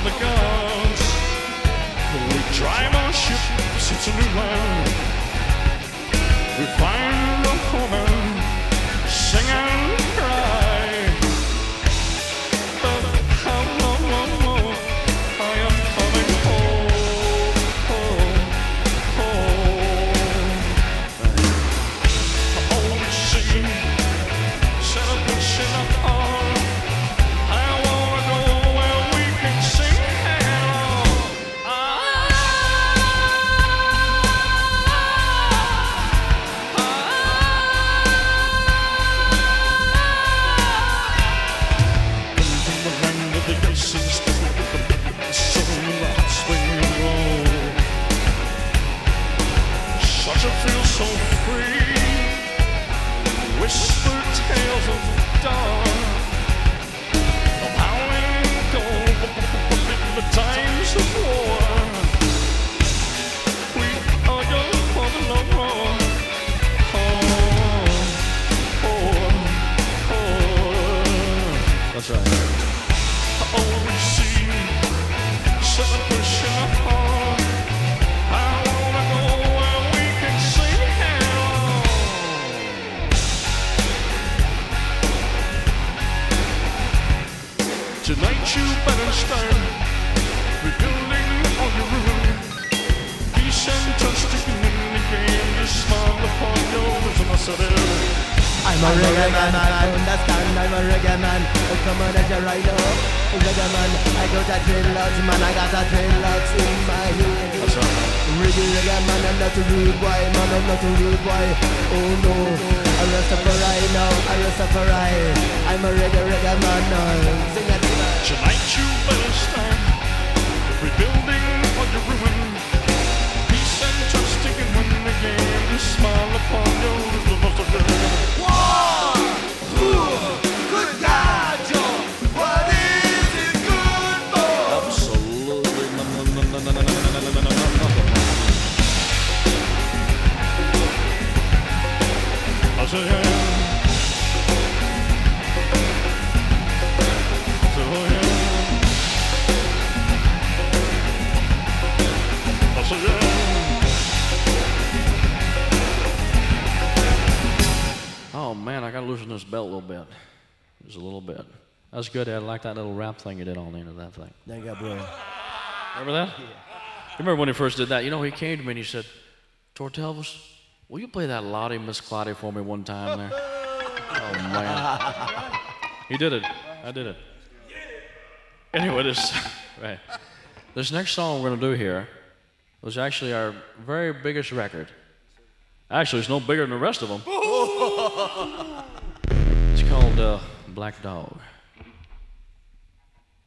the gods. We drive our ship to new land. We find a woman, sing and cry. But how long more I am coming home, home, home. Oh, see, celebration of all. I wanna go where we can sing hello. From the land of the aces, the soul in the hot spring roll. Such a feel so free. Whisper tales of dawn, of howling gold in the times of war. We are young for the long run. That's right. Oh, we see celebration of heart. I wanna go where we can sing hello. Tonight you better start rebuilding all your ruin. Peace and trust in the game. You smile upon your responsibility. I'm a reggae man, I understand, I'm a reggae man. Come on, as you right now, reggae man. I got a dreadlocks, man, I got a dreadlocks in my head. That's right. Reggae man, I'm not a rude boy, man, I'm not a rude boy. Oh no, I'm Rastafari now, I'm Rastafari. I'm a reggae man now. Sing it. Tonight you better start rebuilding all your ruin. Peace and trust you can win the game. You smile upon your responsibility. Good God, Joe, what is it good for? Absolutely nothing. I say yeah. So yeah. I say yeah. Oh man, I gotta loosen this belt a little bit. Just a little bit. That's good, Ed. I like that little rap thing you did on the end of that thing. Thank you, bro. Remember that? Yeah. You remember when he first did that? You know, he came to me and he said, Tortelvis, will you play that Lottie Miss Claudia for me one time there? Oh man. He did it. I did it. Anyway, this next song we're gonna do here was actually our very biggest record. Actually, it's no bigger than the rest of them. It's called Black Dog.